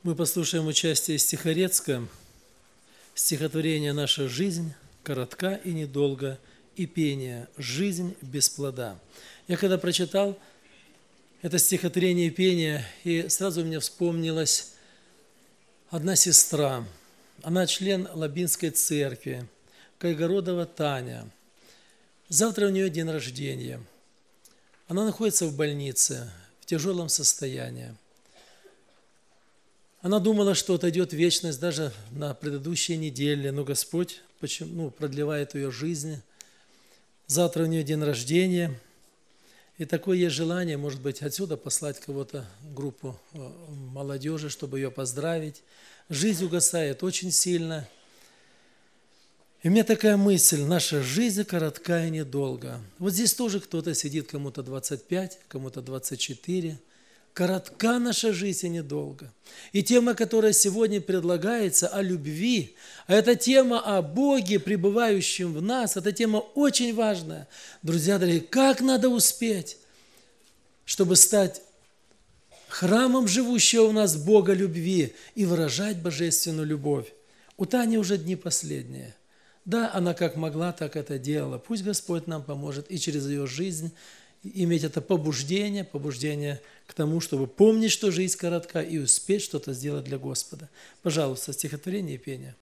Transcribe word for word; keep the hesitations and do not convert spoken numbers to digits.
Мы послушаем участие из Тихорецка, стихотворение «Наша жизнь коротка и недолга, и пение «Жизнь без плода». Я когда прочитал это стихотворение и пение, и сразу у меня вспомнилась одна сестра. Она член Лабинской церкви, Кайгородова Таня. Завтра у нее день рождения. Она находится в больнице, в тяжелом состоянии. Она думала, что отойдет в вечность даже на предыдущей неделе, но Господь почему, ну, продлевает ее жизнь. Завтра у нее день рождения, и такое есть желание, может быть, отсюда послать кого-то, группу молодежи, чтобы ее поздравить. Жизнь угасает очень сильно. И у меня такая мысль: наша жизнь коротка и недолга. Вот здесь тоже кто-то сидит, кому-то двадцать пять, кому-то двадцать четыре. Коротка наша жизнь и недолго. И тема, которая сегодня предлагается, о любви, а это тема о Боге, пребывающем в нас, эта тема очень важная. Друзья дорогие, как надо успеть, чтобы стать храмом живущего у нас Бога любви и выражать божественную любовь? У Тани уже дни последние. Да, она как могла, так это делала. Пусть Господь нам поможет и через ее жизнь иметь это побуждение, побуждение к тому, чтобы помнить, что жизнь коротка, и успеть что-то сделать для Господа. Пожалуйста, стихотворение и пение.